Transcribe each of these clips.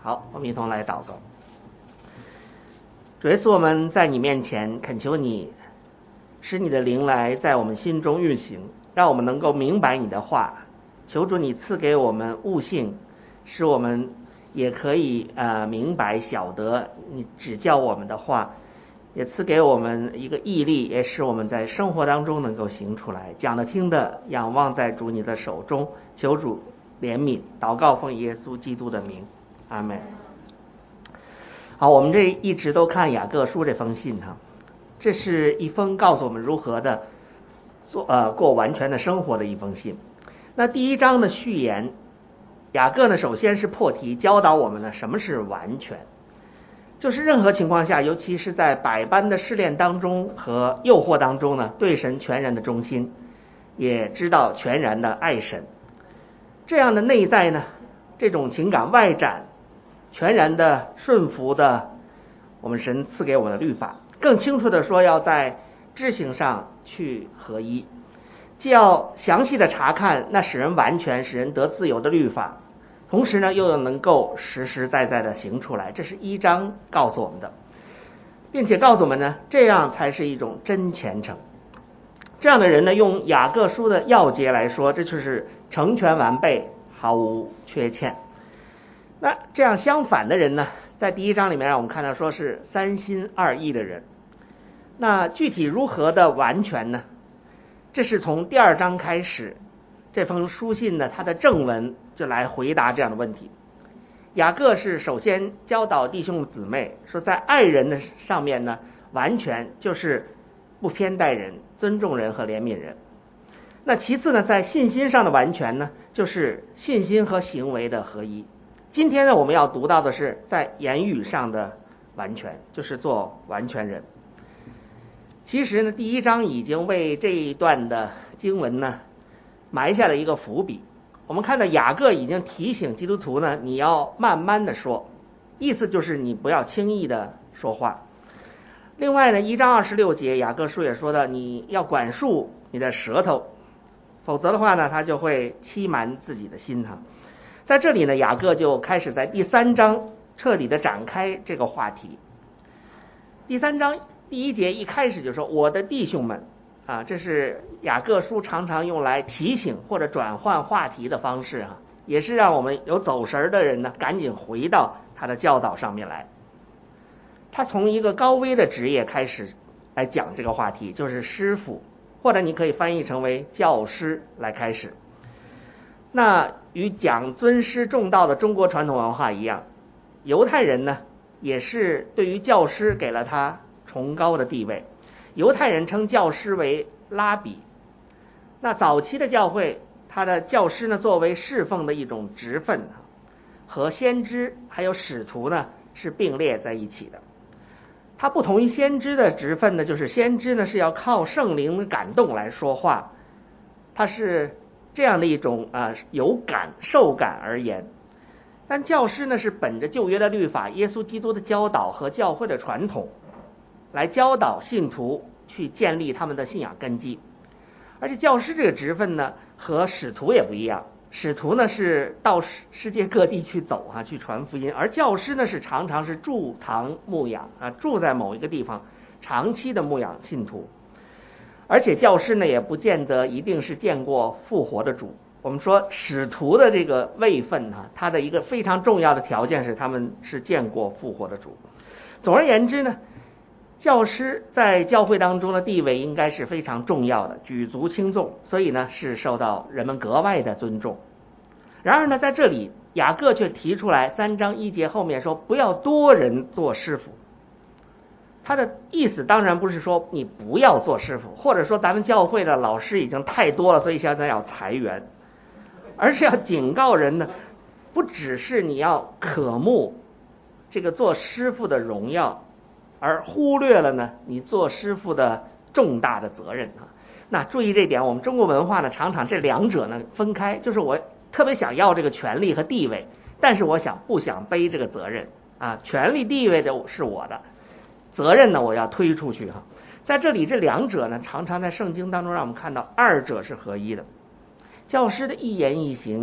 好，我们一同来祷告。主耶稣，我们在你面前恳求你，使你的灵来在我们心中运行，让我们能够明白你的话。求主你赐给我们悟性，使我们也可以明白晓得你指教我们的话，也赐给我们一个毅力，也使我们在生活当中能够行出来。讲的听的仰望在主你的手中，求主怜悯。祷告奉耶稣基督的名，阿们。好，我们这一直都看雅各书这封信哈，这是一封告诉我们如何的过完全的生活的一封信。那第一章的序言，雅各呢首先是破题教导我们呢什么是完全，就是任何情况下，尤其是在百般的试炼当中和诱惑当中呢，对神全然的忠心，也知道全然的爱神。这样的内在呢，这种情感外展，全然的顺服的我们神赐给我们的律法，更清楚的说要在知行上去合一，既要详细的查看那使人完全使人得自由的律法，同时呢又能够实实在在的行出来，这是一章告诉我们的，并且告诉我们呢，这样才是一种真虔诚。这样的人呢，用雅各书的要节来说，这就是成全完备，毫无缺欠。那这样相反的人呢，在第一章里面让我们看到说是三心二意的人。那具体如何的完全呢？这是从第二章开始，这封书信呢，它的正文就来回答这样的问题。雅各是首先教导弟兄姊妹说，在爱人的上面呢，完全就是不偏待人，尊重人和怜悯人。那其次呢，在信心上的完全呢，就是信心和行为的合一。今天呢，我们要读到的是在言语上的完全，就是做完全人。其实呢，第一章已经为这一段的经文呢埋下了一个伏笔。我们看到雅各已经提醒基督徒呢，你要慢慢的说，意思就是你不要轻易的说话。另外呢，1章26节雅各书也说到，你要管束你的舌头，否则的话呢，他就会欺瞒自己的心哈。在这里呢，雅各就开始在第3章彻底的展开这个话题。第3章第1节一开始就说，我的弟兄们啊，这是雅各书常常用来提醒或者转换话题的方式啊，也是让我们有走神的人呢赶紧回到他的教导上面来。他从一个高危的职业开始来讲这个话题，就是师傅，或者你可以翻译成为教师来开始。那与讲尊师重道的中国传统文化一样，犹太人呢也是对于教师给了他崇高的地位。犹太人称教师为拉比。那早期的教会，他的教师呢作为侍奉的一种职分，和先知还有使徒呢是并列在一起的。它不同于先知的职分呢，就是先知呢是要靠圣灵的感动来说话，它是这样的一种有感受感而言。但教师呢是本着旧约的律法、耶稣基督的教导和教会的传统来教导信徒去建立他们的信仰根基。而且教师这个职分呢和使徒也不一样，使徒呢是到世界各地去走去传福音，而教师呢是常常是驻堂牧养住在某一个地方长期的牧养信徒。而且教师呢也不见得一定是见过复活的主。我们说使徒的这个位分他的一个非常重要的条件是他们是见过复活的主。总而言之呢，教师在教会当中的地位应该是非常重要的，举足轻重，所以呢是受到人们格外的尊重。然而呢，在这里雅各却提出来3章1节后面说，不要多人做师傅。他的意思当然不是说你不要做师傅，或者说咱们教会的老师已经太多了，所以现在要裁员，而是要警告人呢，不只是你要渴慕这个做师傅的荣耀，而忽略了呢你做师傅的重大的责任那注意这点，我们中国文化呢常常这两者呢分开，就是我特别想要这个权力和地位，但是我不想背这个责任权力地位的是我的，责任呢我要推出去在这里这两者呢常常在圣经当中让我们看到二者是合一的。教师的一言一行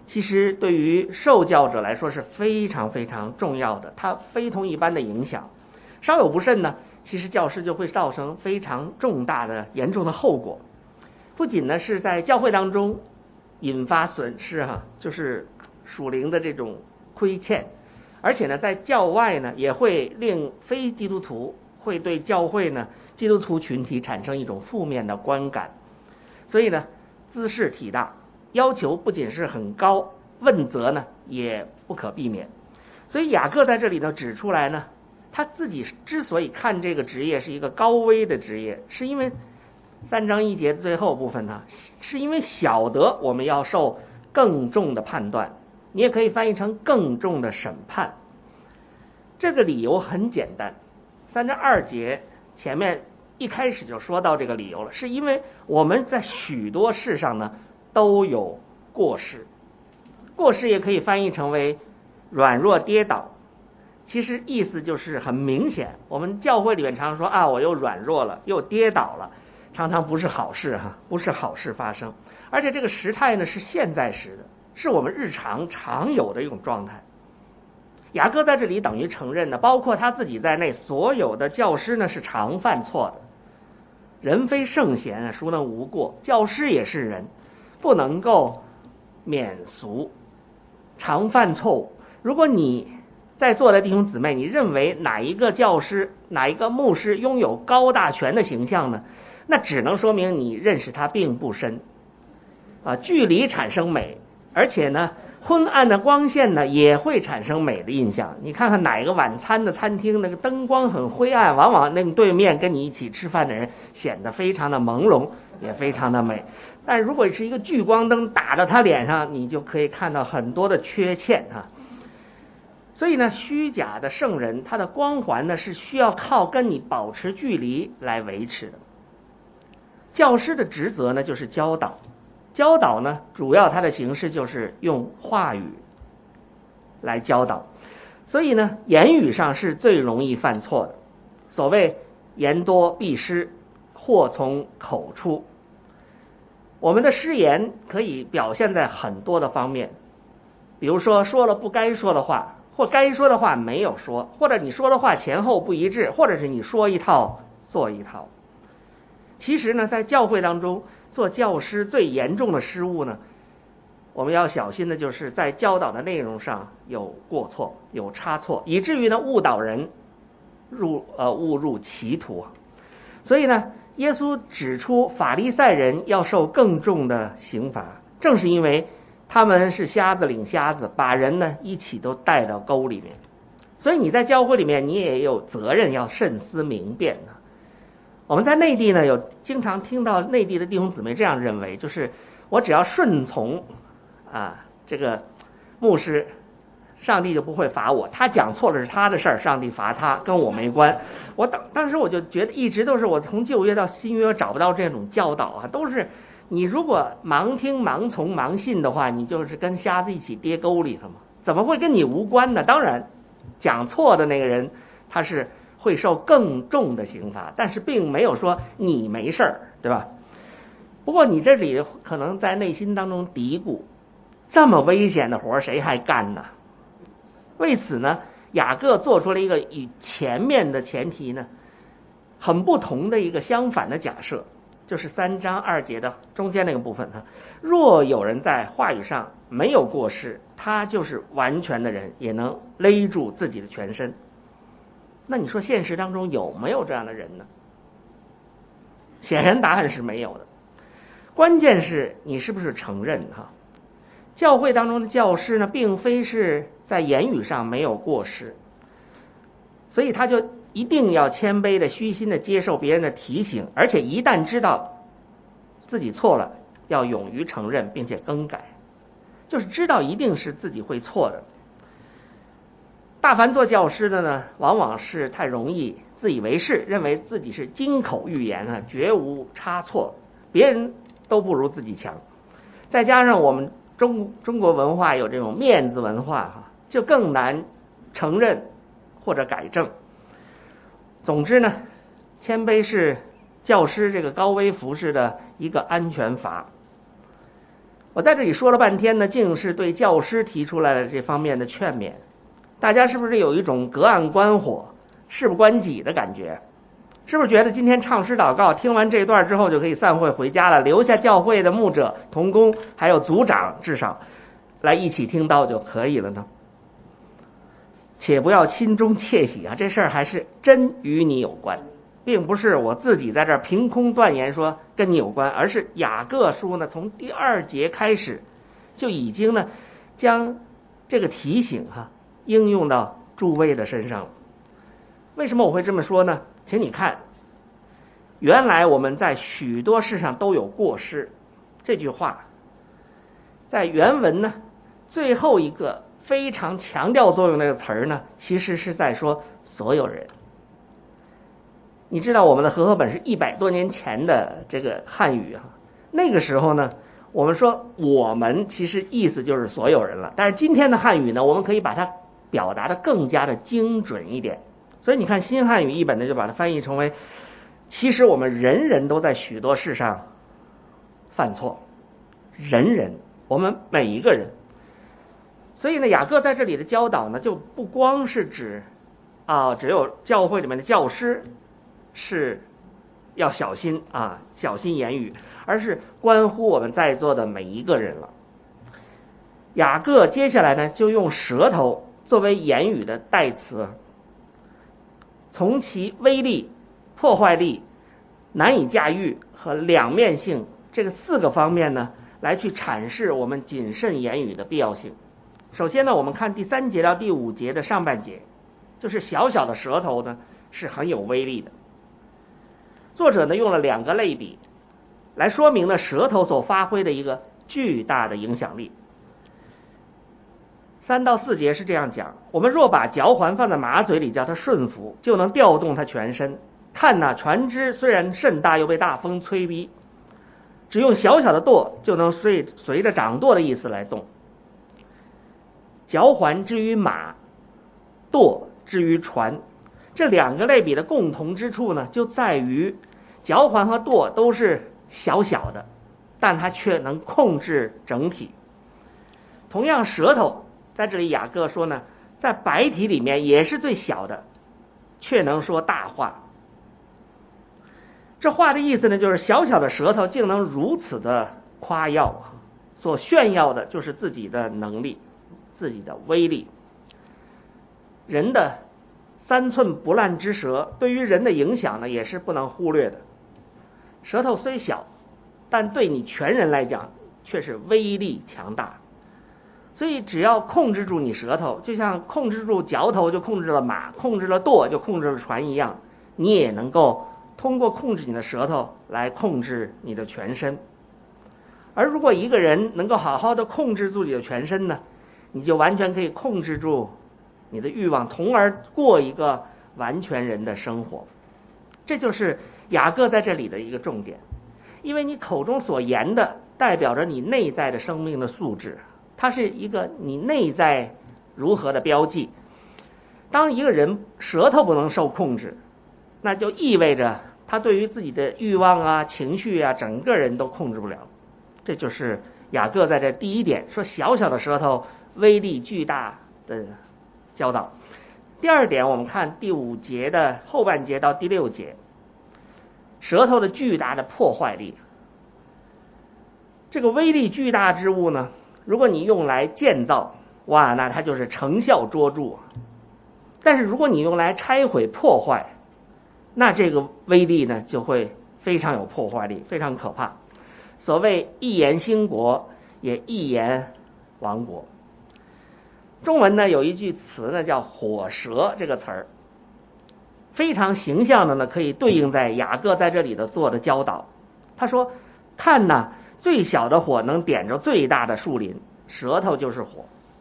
其实对于受教者来说是非常非常重要的，它非同一般的影响。稍有不慎呢，其实教师就会造成非常重大的严重的后果。不仅呢是在教会当中引发损失就是属灵的这种亏欠，而且呢在教外呢也会令非基督徒会对教会呢基督徒群体产生一种负面的观感。所以呢兹事体大，要求不仅是很高，问责呢也不可避免。所以雅各在这里呢指出来呢，他自己之所以看这个职业是一个高危的职业，是因为3章1节的最后部分呢，是因为晓得我们要受更重的判断，你也可以翻译成更重的审判。这个理由很简单，3章2节前面一开始就说到这个理由了，是因为我们在许多事上呢都有过失。过失也可以翻译成为软弱跌倒，其实意思就是很明显，我们教会里面常说我又软弱了，又跌倒了，常常不是好事不是好事发生。而且这个时态呢是现在时的，是我们日常常有的一种状态。雅各在这里等于承认呢，包括他自己在内，所有的教师呢是常犯错的。人非圣贤孰能无过？教师也是人，不能够免俗，常犯错误。如果你在座的弟兄姊妹，你认为哪一个教师、哪一个牧师拥有高大全的形象呢？那只能说明你认识他并不深。距离产生美，而且呢，昏暗的光线呢也会产生美的印象。你看看哪个晚餐的餐厅，那个灯光很灰暗，往往那个对面跟你一起吃饭的人显得非常的朦胧，也非常的美。但如果是一个聚光灯打到他脸上，你就可以看到很多的缺陷所以呢，虚假的圣人，他的光环呢是需要靠跟你保持距离来维持的。教师的职责呢就是教导，教导呢主要它的形式就是用话语来教导。所以呢，言语上是最容易犯错的。所谓言多必失，祸从口出。我们的失言可以表现在很多的方面，比如说说了不该说的话，或该说的话没有说，或者你说的话前后不一致，或者是你说一套做一套。其实呢，在教会当中做教师最严重的失误呢，我们要小心的就是在教导的内容上有过错，有差错，以至于呢误导人误入歧途。所以呢，耶稣指出法利赛人要受更重的刑罚，正是因为他们是瞎子领瞎子，把人呢一起都带到沟里面。所以你在教会里面，你也有责任要慎思明辨我们在内地呢，有经常听到内地的弟兄姊妹这样认为，就是我只要顺从这个牧师，上帝就不会罚我，他讲错了是他的事儿，上帝罚他，跟我没关。当时我就觉得一直都是我从旧约到新约找不到这种教导都是你如果盲听盲从盲信的话，你就是跟瞎子一起跌沟里头嘛，怎么会跟你无关呢？当然讲错的那个人他是会受更重的刑罚，但是并没有说你没事儿，对吧？不过你这里可能在内心当中嘀咕，这么危险的活谁还干呢？为此呢，雅各做出了一个与前面的前提呢很不同的一个相反的假设，就是3章2节的中间那个部分若有人在话语上没有过失，他就是完全的人，也能勒住自己的全身。那你说现实当中有没有这样的人呢？显然答案是没有的。关键是你是不是承认教会当中的教师呢，并非是在言语上没有过失，所以他就一定要谦卑的虚心的接受别人的提醒，而且一旦知道自己错了，要勇于承认并且更改，就是知道一定是自己会错的。大凡做教师的呢，往往是太容易自以为是，认为自己是金口玉言绝无差错，别人都不如自己强。再加上我们中国文化有这种面子文化就更难承认或者改正。总之呢，谦卑是教师这个高危服饰的一个安全阀。 我在这里说了半天呢，竟是对教师提出来了这方面的劝勉。大家是不是有一种隔岸观火事不关己的感觉？是不是觉得今天唱诗祷告听完这段之后就可以散会回家了，留下教会的牧者同工还有组长至少来一起听道就可以了呢？且不要心中窃喜啊，这事儿还是真与你有关，并不是我自己在这儿凭空断言说跟你有关，而是雅各书呢从第2节开始就已经呢将这个提醒应用到诸位的身上了。为什么我会这么说呢？请你看，原来我们在许多事上都有过失，这句话在原文呢最后一个非常强调作用那个词儿呢，其实是在说所有人。你知道我们的和合本是100多年前的这个汉语那个时候呢我们说我们其实意思就是所有人了，但是今天的汉语呢我们可以把它表达的更加的精准一点。所以你看新汉语译本呢就把它翻译成为其实我们人人都在许多事上犯错，人我们每一个人。所以呢雅各在这里的教导呢就不光是指只有教会里面的教师是要小心小心言语，而是关乎我们在座的每一个人了。雅各接下来呢就用舌头作为言语的代词，从其威力、破坏力、难以驾驭和两面性这个4个方面呢来去阐释我们谨慎言语的必要性。首先呢我们看第3节到第5节的上半节，就是小小的舌头呢是很有威力的。作者呢用了2个类比来说明了舌头所发挥的一个巨大的影响力。3到4节是这样讲：我们若把嚼环放在马嘴里叫它顺服，就能调动它全身。看船只虽然甚大，又被大风吹逼，只用小小的舵就能随着掌舵的意思来动。嚼环之于马，舵之于船，这2个类比的共同之处呢就在于嚼环和舵都是小小的，但它却能控制整体。同样舌头在这里雅各说呢在百体里面也是最小的，却能说大话。这话的意思呢就是小小的舌头竟能如此的夸耀，所炫耀的就是自己的能力，自己的威力。人的3寸不烂之舌对于人的影响呢也是不能忽略的。舌头虽小，但对你全人来讲却是威力强大。所以只要控制住你舌头，就像控制住嚼头就控制了马，控制了舵就控制了船一样，你也能够通过控制你的舌头来控制你的全身。而如果一个人能够好好的控制住你的全身呢，你就完全可以控制住你的欲望，从而过一个完全人的生活。这就是雅各在这里的一个重点。因为你口中所言的代表着你内在的生命的素质，它是一个你内在如何的标记。当一个人舌头不能受控制，那就意味着他对于自己的欲望情绪整个人都控制不了。这就是雅各在这第1点说小小的舌头威力巨大的教导。第2点，我们看第5节的后半节到第6节，舌头的巨大的破坏力。这个威力巨大之物呢，如果你用来建造，那它就是成效卓著。但是如果你用来拆毁破坏，那这个威力呢就会非常有破坏力，非常可怕。所谓一言兴国，也一言亡国。中文呢有一句词呢叫火舌这个词儿，非常形象的呢可以对应在雅各在这里的做的教导。他说看最小的火能点着最大的树林，舌头就是火。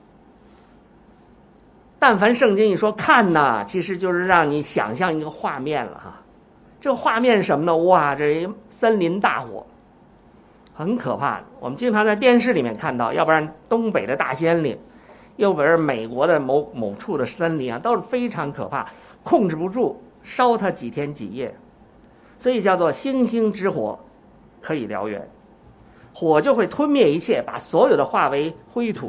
但凡圣经一说看其实就是让你想象一个画面了这个画面是什么呢？这森林大火，很可怕。我们经常在电视里面看到，要不然东北的大森林，要不然美国的某处的森林都是非常可怕，控制不住，烧它几天几夜，所以叫做星星之火可以燎原。 火就会吞灭一切，把所有的化为灰土。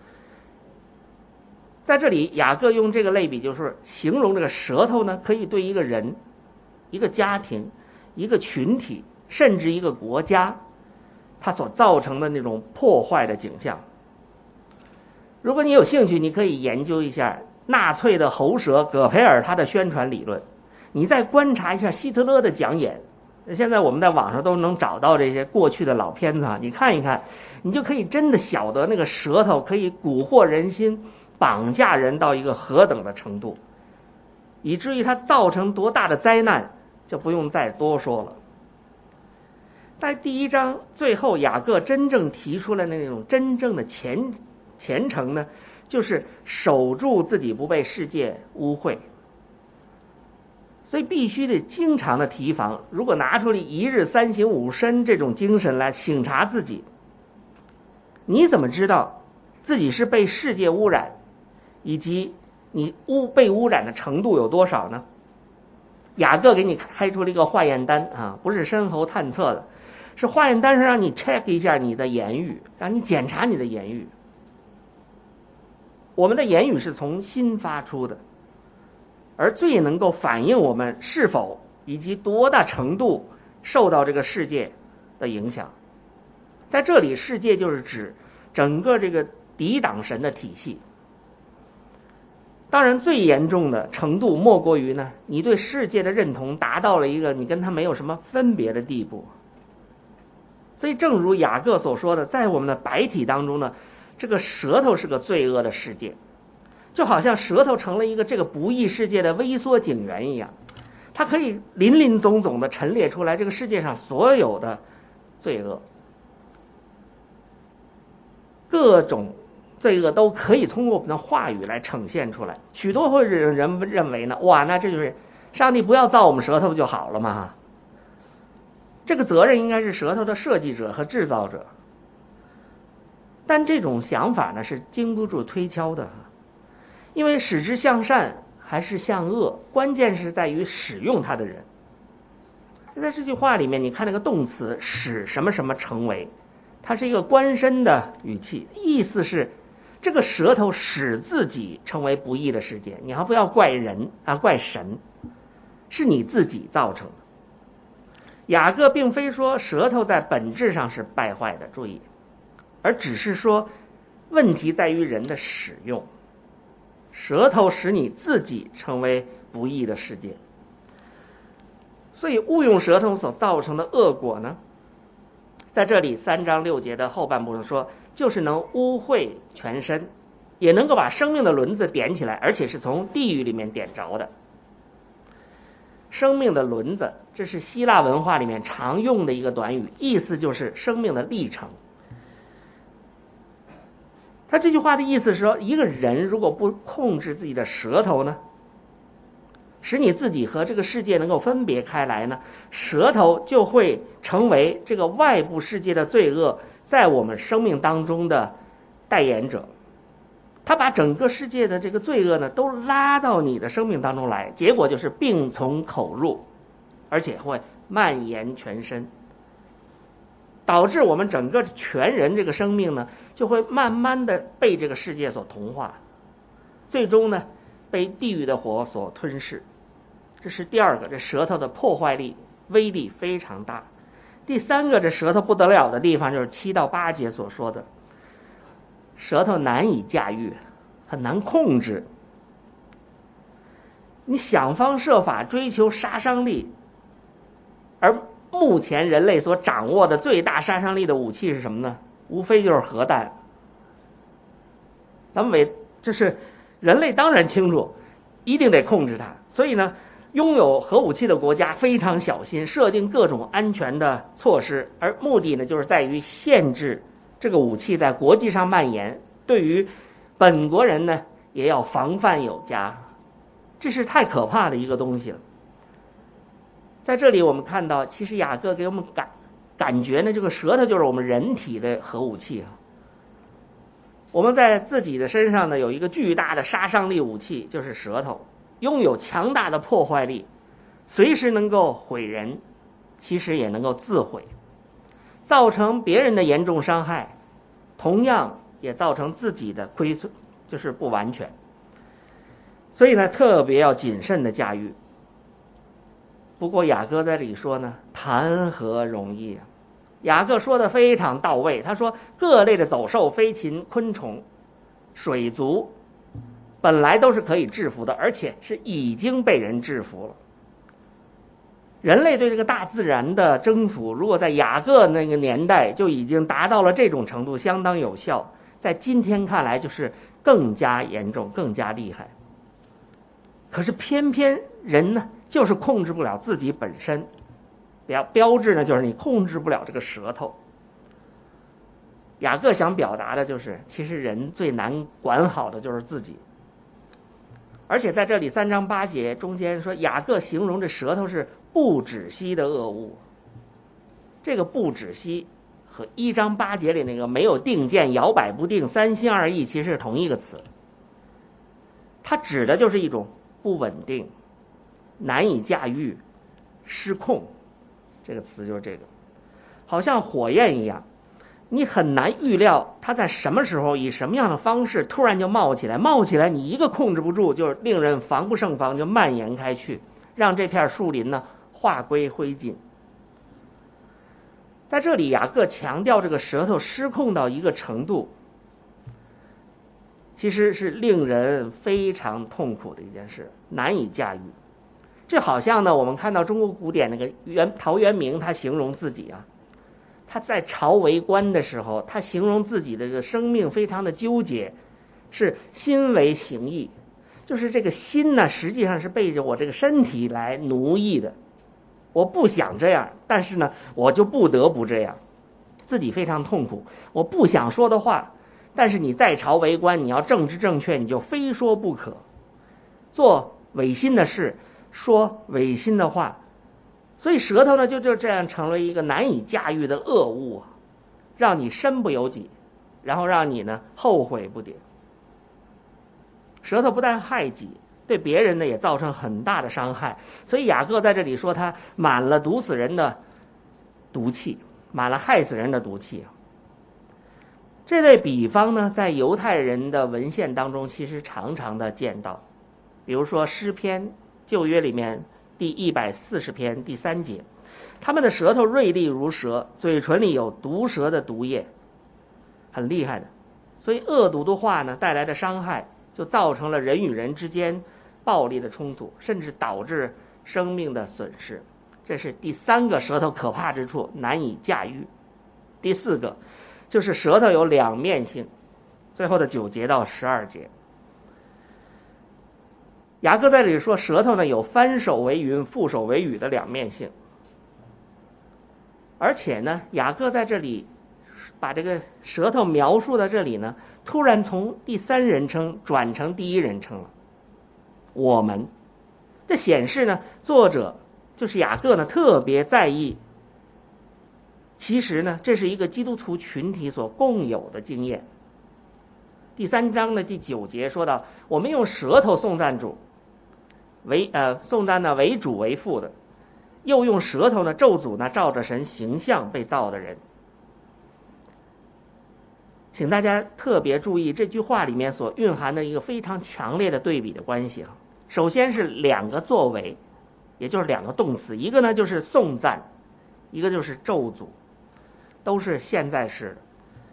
在这里雅各用这个类比，就是形容这个舌头呢，可以对一个人、一个家庭、一个群体，甚至一个国家，它所造成的那种破坏的景象。如果你有兴趣，你可以研究一下纳粹的喉舌葛培尔他的宣传理论，你再观察一下希特勒的讲演。现在我们在网上都能找到这些过去的老片子，你看一看，你就可以真的晓得那个舌头可以蛊惑人心，绑架人到一个何等的程度，以至于它造成多大的灾难就不用再多说了。在第一章最后，雅各真正提出了那种真正的虔诚呢，就是守住自己不被世界污秽。所以必须得经常的提防，如果拿出了一日三省吾身这种精神来省察自己，你怎么知道自己是被世界污染，以及你被污染的程度有多少呢？雅各给你开出了一个化验单啊，不是深喉探测的，是化验单上让你 check 一下你的言语，让你检查你的言语。我们的言语是从心发出的，而最能够反映我们是否以及多大程度受到这个世界的影响。在这里，世界就是指整个这个抵挡神的体系。当然最严重的程度莫过于呢，你对世界的认同达到了一个你跟他没有什么分别的地步。所以正如雅各所说的，在我们的白体当中呢，这个舌头是个罪恶的世界，就好像舌头成了一个这个不义世界的微缩警员一样，它可以林林总总的陈列出来这个世界上所有的罪恶，各种罪恶都可以通过我们的话语来呈现出来。许多会人认为呢，哇，那这就是上帝不要造我们舌头就好了嘛？这个责任应该是舌头的设计者和制造者。但这种想法呢是经不住推敲的，因为使之向善还是向恶，关键是在于使用它的人。在这句话里面，你看那个动词使什么什么成为，它是一个官身的语气，意思是这个舌头使自己成为不义的世界。你还不要怪人啊，怪神，是你自己造成的。雅各并非说舌头在本质上是败坏的，注意，而只是说问题在于人的使用。舌头使你自己成为不义的世界，所以误用舌头所造成的恶果呢，在这里3章6节的后半部分说，就是能污秽全身，也能够把生命的轮子点起来，而且是从地狱里面点着的。生命的轮子，这是希腊文化里面常用的一个短语，意思就是生命的历程。他这句话的意思是说，一个人如果不控制自己的舌头呢，使你自己和这个世界能够分别开来呢，舌头就会成为这个外部世界的罪恶在我们生命当中的代言者。他把整个世界的这个罪恶呢都拉到你的生命当中来，结果就是病从口入，而且会蔓延全身，导致我们整个全人这个生命呢就会慢慢的被这个世界所同化，最终呢被地狱的火所吞噬。这是第二个，这舌头的破坏力威力非常大。第三个，这舌头不得了的地方就是7到8节所说的，舌头难以驾驭，很难控制。你想方设法追求杀伤力，而目前人类所掌握的最大杀伤力的武器是什么呢？无非就是核弹。这是人类当然清楚，一定得控制它。所以呢，拥有核武器的国家非常小心，设定各种安全的措施，而目的呢，就是在于限制这个武器在国际上蔓延。对于本国人呢，也要防范有加。这是太可怕的一个东西了。在这里我们看到，其实雅各给我们感觉呢，这个舌头就是我们人体的核武器啊。我们在自己的身上呢有一个巨大的杀伤力武器，就是舌头，拥有强大的破坏力，随时能够毁人，其实也能够自毁。 造成别人的严重伤害，同样也造成自己的亏损，就是不完全。所以呢，特别要谨慎的驾驭。不过雅各在这里说呢，谈何容易啊！雅各说的非常到位，他说各类的走兽、飞禽、昆虫、水族本来都是可以制服的，而且是已经被人制服了。人类对这个大自然的征服，如果在雅各那个年代就已经达到了这种程度，相当有效，在今天看来就是更加严重、更加厉害。可是偏偏人呢，就是控制不了自己本身，标志呢就是你控制不了这个舌头。雅各想表达的就是，其实人最难管好的就是自己。而且在这里3章8节中间说，雅各形容这舌头是不止息的恶物。这个不止息和1章8节里那个没有定见、摇摆不定、三心二意其实是同一个词，它指的就是一种不稳定、难以驾驭、失控。这个词就是这个，好像火焰一样，你很难预料它在什么时候以什么样的方式突然就冒起来，你一个控制不住，就令人防不胜防，就蔓延开去，让这片树林呢化归灰烬。在这里雅各强调这个舌头失控到一个程度，其实是令人非常痛苦的一件事，难以驾驭。这好像呢，我们看到中国古典那个陶渊明，他形容自己啊，他在朝为官的时候，他形容自己的这个生命非常的纠结，是心为形役，就是这个心呢，实际上是被着我这个身体来奴役的。我不想这样，但是呢，我就不得不这样，自己非常痛苦。我不想说的话，但是你在朝为官，你要政治正确，你就非说不可，做违心的事，说违心的话。所以舌头呢，就这样成为一个难以驾驭的恶物，让你身不由己，然后让你呢后悔不迭。舌头不但害己，对别人呢也造成很大的伤害。所以雅各在这里说，他满了毒死人的毒气，满了害死人的毒气。这类比方呢，在犹太人的文献当中其实常常的见到。比如说诗篇，旧约里面第140篇第3节，他们的舌头锐利如蛇，嘴唇里有毒蛇的毒液，很厉害的。所以恶毒的话呢带来的伤害，就造成了人与人之间暴力的冲突，甚至导致生命的损失。这是第3个舌头可怕之处，难以驾驭。第4个就是舌头有两面性，最后的9节到12节。雅各在这里说，舌头呢有翻手为云、覆手为雨的两面性。而且呢，雅各在这里把这个舌头描述到这里呢，突然从第3人称转成第1人称了。我们，这显示呢，作者就是雅各呢特别在意，其实呢这是一个基督徒群体所共有的经验。第3章的第9节说到，我们用舌头颂赞主，颂赞呢为主为父的，又用舌头呢咒诅呢照着神形象被造的人。请大家特别注意这句话里面所蕴含的一个非常强烈的对比的关系。首先是2个作为，也就是2个动词，一个呢就是颂赞，一个就是咒诅，都是现在式的。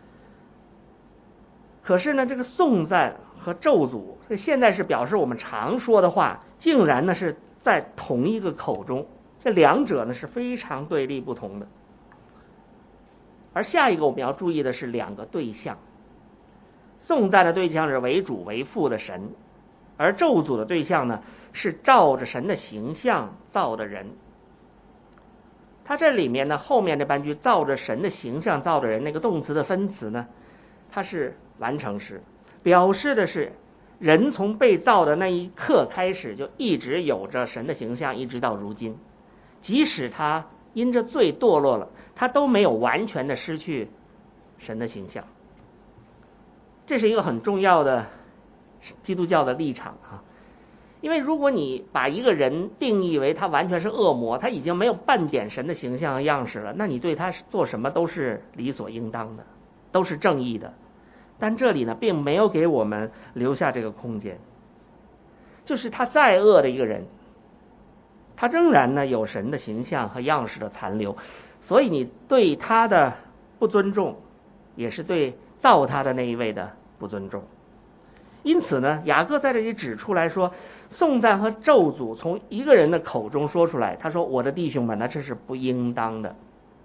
可是呢，这个颂赞和咒诅，这现在式表示我们常说的话，竟然呢是在同一个口中，这两者呢是非常对立不同的。而下一个我们要注意的是2个对象，颂赞的对象是为主为父的神，而咒诅的对象呢是照着神的形象造的人。它这里面呢后面这半句照着神的形象造的人，那个动词的分词呢，它是完成时，表示的是人从被造的那一刻开始就一直有着神的形象，一直到如今，即使他因着罪堕落了，他都没有完全的失去神的形象。这是一个很重要的基督教的立场啊。 因为如果你把一个人定义为他完全是恶魔，他已经没有半点神的形象和样式了，那你对他做什么都是理所应当的，都是正义的。但这里呢，并没有给我们留下这个空间，就是他再恶的一个人，他仍然呢有神的形象和样式的残留，所以你对他的不尊重，也是对造他的那一位的不尊重。因此呢，雅各在这里指出来说，颂赞和咒诅从一个人的口中说出来，他说我的弟兄们，那这是不应当的。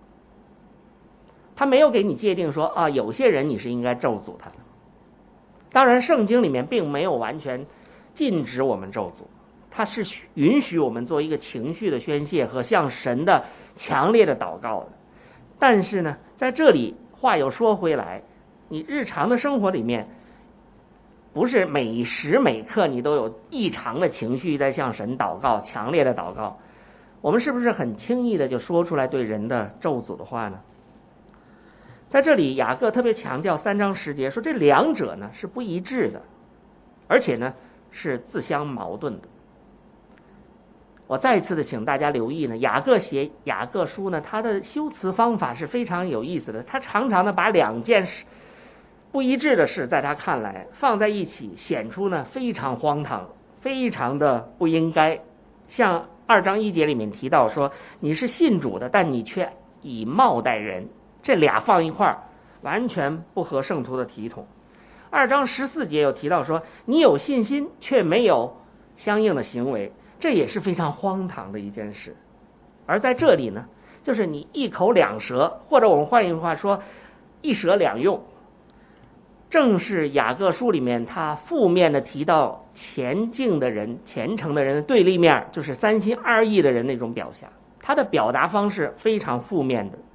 他没有给你界定说啊，有些人你是应该咒诅他的。当然圣经里面并没有完全禁止我们咒诅，它是允许我们做一个情绪的宣泄和向神的强烈的祷告的。但是呢，在这里话又说回来，你日常的生活里面不是每时每刻你都有异常的情绪在向神祷告，强烈的祷告，我们是不是很轻易的就说出来对人的咒诅的话呢？在这里雅各特别强调3章10节，说这两者呢是不一致的，而且呢是自相矛盾的。我再一次的请大家留意呢，雅各写雅各书呢，他的修辞方法是非常有意思的，他常常的把两件事不一致的事在他看来放在一起，显出呢非常荒唐，非常的不应该。像2章1节里面提到说，你是信主的，但你却以貌待人，这俩放一块儿完全不合圣徒的体统。2章14节有提到说，你有信心却没有相应的行为，这也是非常荒唐的一件事。而在这里呢，就是你一口两舌，或者我们换一句话说，一舌两用，正是雅各书里面他负面的提到前进的人、虔诚的人的对立面，就是三心二意的人那种表现。他的表达方式非常负面的，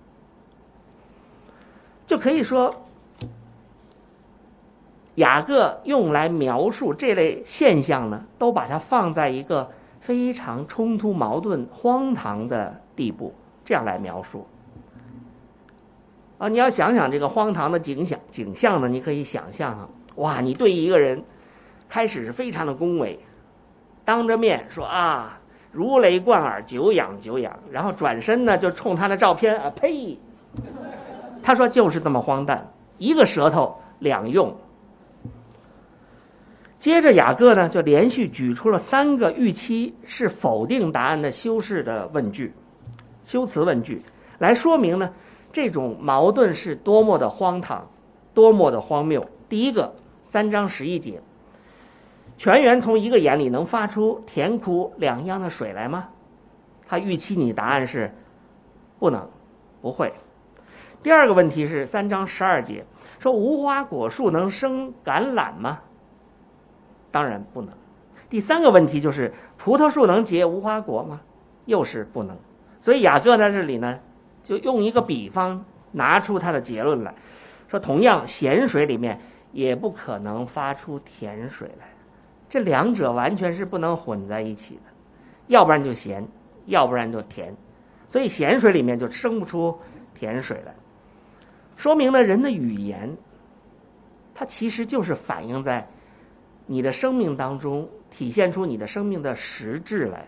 就可以说雅各用来描述这类现象呢，都把它放在一个非常冲突、矛盾、荒唐的地步，这样来描述。你要想想这个荒唐的景象呢，你可以想象哇，你对一个人开始是非常的恭维，当着面说啊，如雷贯耳，久仰久仰，然后转身呢就冲他的照片呸！他说就是这么荒诞，一个舌头两用。接着雅各呢就连续举出了3个预期是否定答案的修辞问句，来说明呢这种矛盾是多么的荒唐，多么的荒谬。第一个3章11节，泉源从一个眼里能发出甜苦两样的水来吗？他预期你答案是不能，不会。第二个问题是3章12节，说无花果树能生橄榄吗？当然不能。第三个问题就是葡萄树能结无花果吗？又是不能。所以雅各在这里呢就用一个比方拿出他的结论来，说同样咸水里面也不可能发出甜水来，这两者完全是不能混在一起的，要不然就咸，要不然就甜，所以咸水里面就生不出甜水来。说明了人的语言它其实就是反映在你的生命当中，体现出你的生命的实质来。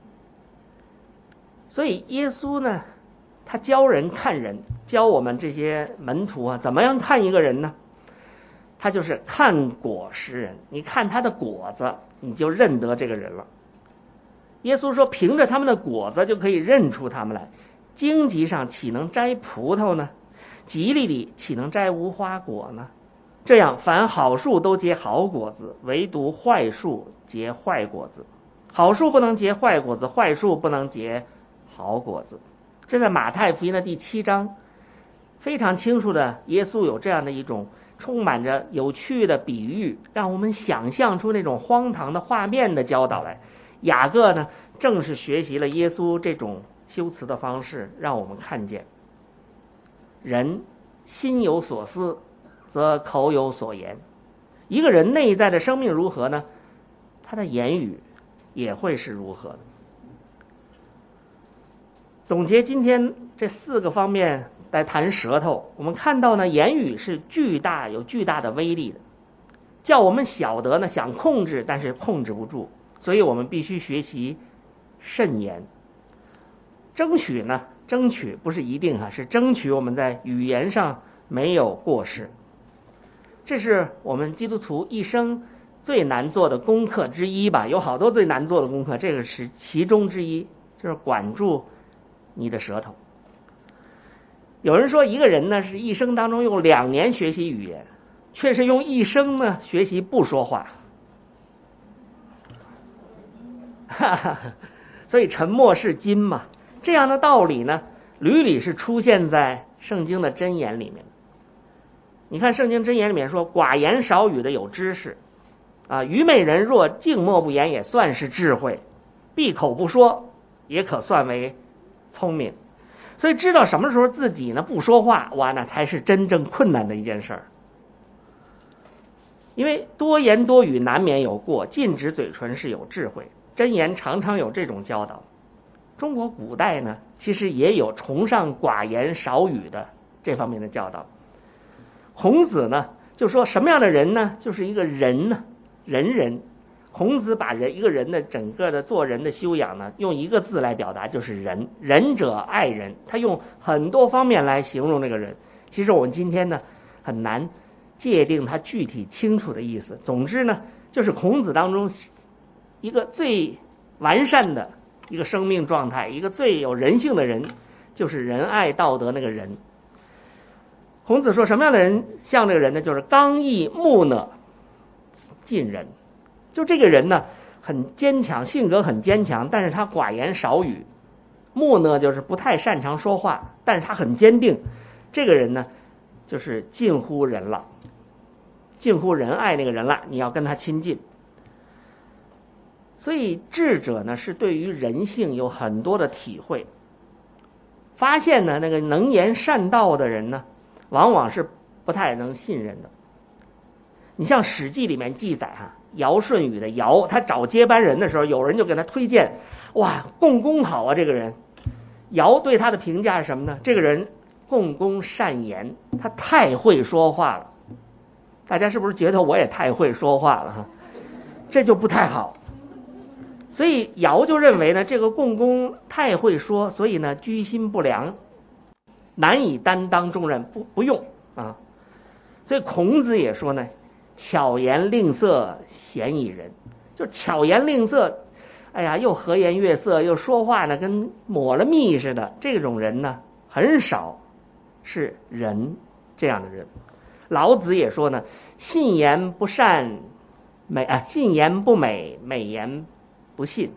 所以耶稣呢他教人看人，教我们这些门徒怎么样看一个人呢？他就是看果识人，你看他的果子你就认得这个人了。耶稣说凭着他们的果子就可以认出他们来，荆棘上岂能摘葡萄呢？蒺藜里岂能摘无花果呢？这样凡好树都结好果子，唯独坏树结坏果子。好树不能结坏果子，坏树不能结好果子。这在马太福音的第7章非常清楚的，耶稣有这样的一种充满着有趣的比喻，让我们想象出那种荒唐的画面的教导来。雅各呢正是学习了耶稣这种修辞的方式，让我们看见人心有所思则口有所言。一个人内在的生命如何呢？他的言语也会是如何的。总结今天这4个方面来谈舌头，我们看到呢，言语是有巨大的威力的，叫我们晓得呢想控制但是控制不住， 所以我们必须学习慎言。争取不是一定是争取我们在语言上没有过失。这是我们基督徒一生最难做的功课之一吧，有好多最难做的功课，这个是其中之一，就是管住你的舌头。有人说一个人呢是一生当中用2年学习语言，却是用一生呢学习不说话。所以沉默是金嘛，这样的道理呢屡屡是出现在圣经的箴言里面。你看圣经箴言里面说，寡言少语的有知识啊，愚昧人若静默不言也算是智慧，闭口不说也可算为聪明。所以知道什么时候自己呢不说话，哇，那才是真正困难的一件事儿。因为多言多语难免有过，禁止嘴唇是有智慧。箴言常常有这种教导。中国古代呢，其实也有崇尚寡言少语的这方面的教导。孔子呢就说什么样的人呢，就是一个人呢，人。孔子把一个人的整个的做人的修养呢，用一个字来表达，就是仁。仁者爱人，他用很多方面来形容这个人。其实我们今天呢很难界定他具体清楚的意思。总之呢，就是孔子当中一个最完善的一个生命状态，一个最有人性的人，就是仁爱道德那个人。孔子说什么样的人像这个人呢，就是刚毅木讷近人。就这个人呢很坚强，性格很坚强，但是他寡言少语。木讷就是不太擅长说话，但是他很坚定。这个人呢就是近乎人了，近乎仁爱那个人了，你要跟他亲近。所以智者呢是对于人性有很多的体会，发现呢那个能言善道的人呢往往是不太能信任的。你像《史记》里面记载尧舜禹的尧，他找接班人的时候，有人就给他推荐，哇，共工好啊，这个人。尧对他的评价是什么呢？这个人共工善言，他太会说话了。大家是不是觉得我也太会说话了这就不太好。所以尧就认为呢，这个共工太会说，所以呢居心不良，难以担当重任，不用啊。所以孔子也说呢，巧言令色，鲜矣仁。就巧言令色，哎呀，又和颜悦色，又说话呢跟抹了蜜似的，这种人呢很少是人这样的人。老子也说呢，信言不善信言不美，美言不信。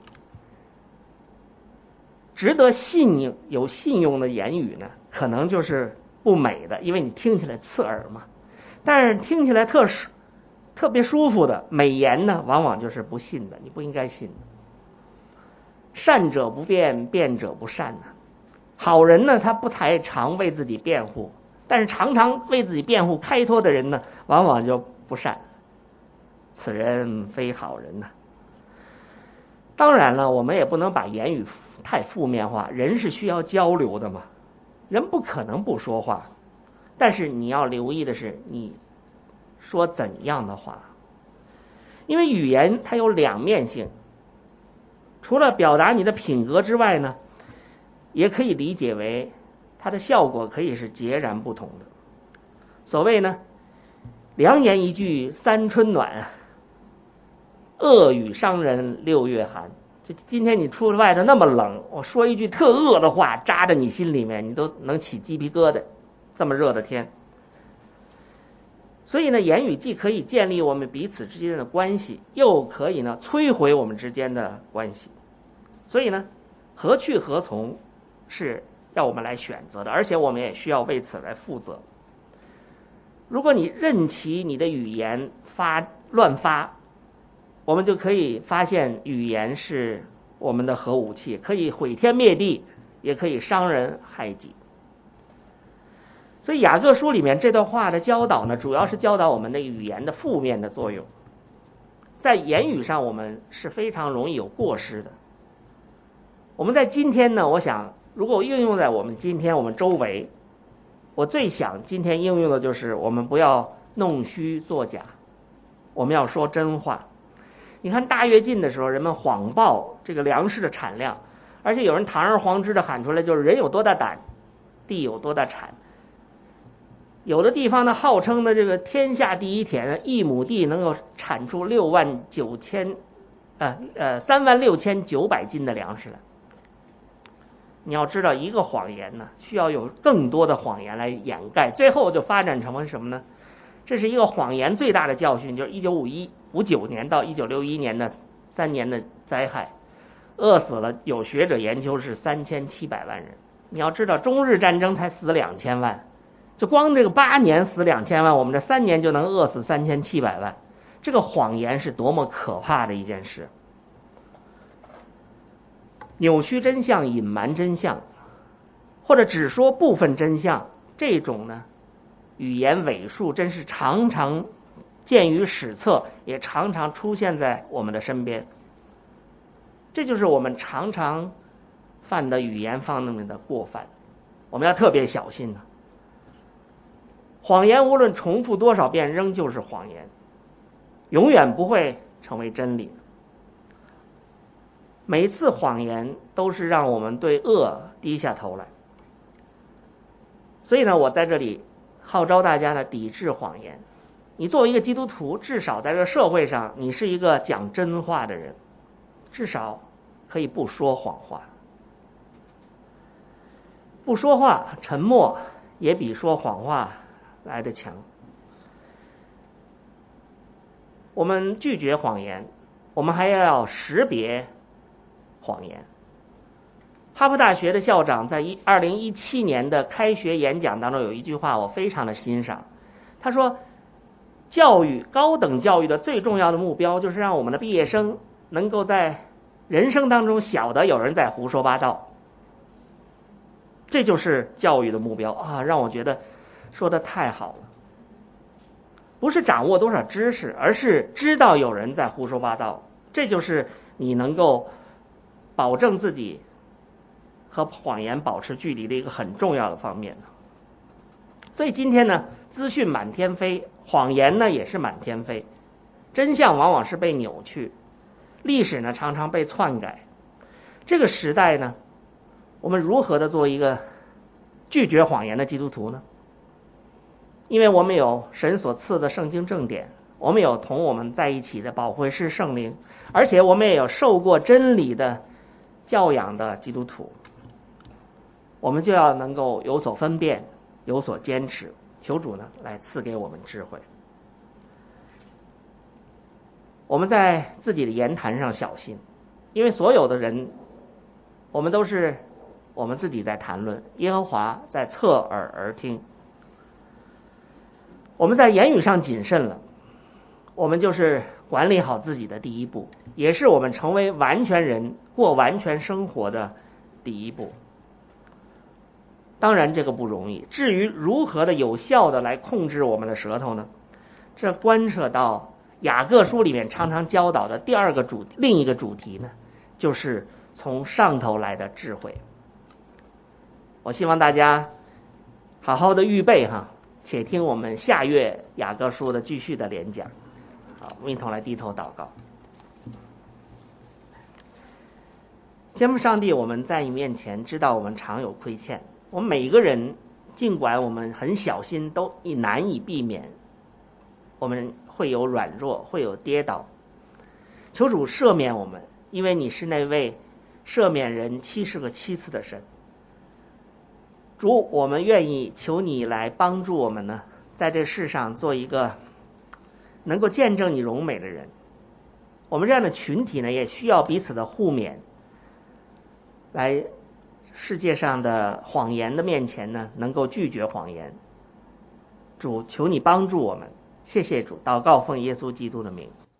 值得有信用的言语呢，可能就是不美的，因为你听起来刺耳嘛。但是听起来特别舒服的美言呢，往往就是不信的，你不应该信的。善者不辩，辩者不善好人呢，他不太常为自己辩护，但是常常为自己辩护开脱的人呢，往往就不善。此人非好人当然了，我们也不能把言语太负面化，人是需要交流的嘛，人不可能不说话，但是你要留意的是你说怎样的话。因为语言它有两面性，除了表达你的品格之外呢，也可以理解为它的效果可以是截然不同的。所谓呢，良言一句三春暖，恶语伤人六月寒。就今天你出外头那么冷，我说一句特恶的话扎在你心里面，你都能起鸡皮疙瘩，这么热的天。所以呢，言语既可以建立我们彼此之间的关系，又可以呢摧毁我们之间的关系。所以呢，何去何从是要我们来选择的，而且我们也需要为此来负责。如果你任其你的语言乱发，我们就可以发现语言是我们的核武器，可以毁天灭地，也可以伤人害己。所以雅各书里面这段话的教导呢，主要是教导我们的语言的负面的作用。在言语上我们是非常容易有过失的。我们在今天呢，我想如果应用在我们今天我们周围，我最想今天应用的就是我们不要弄虚作假，我们要说真话。 你看大跃进的时候，人们谎报这个粮食的产量，而且有人堂而皇之的喊出来，就是人有多大胆，地有多大产。有的地方呢，号称的这个天下第一田，1亩地能够产出36900斤的粮食了。你要知道，一个谎言呢，需要有更多的谎言来掩盖，最后就发展成为什么呢？这是一个谎言最大的教训，就是1959年到1961年的3年的灾害，饿死了，有学者研究是3700万人。你要知道，中日战争才死2000万，就光这个8年死2000万，我们这3年就能饿死3700万，这个谎言是多么可怕的一件事！扭曲真相，隐瞒真相，或者只说部分真相，这种呢，语言伪术真是常常见于史册，也常常出现在我们的身边。这就是我们常常犯的语言方面的过犯，我们要特别小心呢。谎言无论重复多少遍，仍旧是谎言，永远不会成为真理。每次谎言都是让我们对恶低下头来。所以呢，我在这里号召大家呢，抵制谎言。你作为一个基督徒，至少在这个社会上，你是一个讲真话的人，至少可以不说谎话。不说话，沉默也比说谎话来得强。我们拒绝谎言，我们还要识别谎言。哈佛大学的校长在2017年的开学演讲当中有一句话我非常的欣赏，他说，高等教育的最重要的目标就是让我们的毕业生能够在人生当中晓得有人在胡说八道，这就是教育的目标啊！让我觉得说的太好了。不是掌握多少知识，而是知道有人在胡说八道，这就是你能够保证自己和谎言保持距离的一个很重要的方面。所以今天呢，资讯满天飞，谎言呢也是满天飞，真相往往是被扭曲，历史呢常常被篡改。这个时代呢，我们如何的做一个拒绝谎言的基督徒呢？因为我们有神所赐的圣经正典，我们有同我们在一起的保惠师圣灵，而且我们也有受过真理的教养的基督徒，我们就要能够有所分辨，有所坚持，求主呢来赐给我们智慧。我们在自己的言谈上小心，因为所有的人，我们都是我们自己在谈论，耶和华在侧耳而听。我们在言语上谨慎了，我们就是管理好自己的第一步，也是我们成为完全人、过完全生活的第一步。当然这个不容易，至于如何的有效的来控制我们的舌头呢？这关涉到雅各书里面常常教导的另一个主题呢，就是从上头来的智慧。我希望大家好好的预备且听我们下月雅各书的继续的联讲。好，我们一同来低头祷告。天父上帝，我们在你面前知道我们常有亏欠，我们每一个人尽管我们很小心，都难以避免我们会有软弱，会有跌倒。求主赦免我们，因为你是那位赦免人70个7次的神。主，我们愿意求你来帮助我们呢，在这世上做一个能够见证你荣美的人。我们这样的群体呢，也需要彼此的互勉，来世界上的谎言的面前呢，能够拒绝谎言。主，求你帮助我们，谢谢主，祷告奉耶稣基督的名。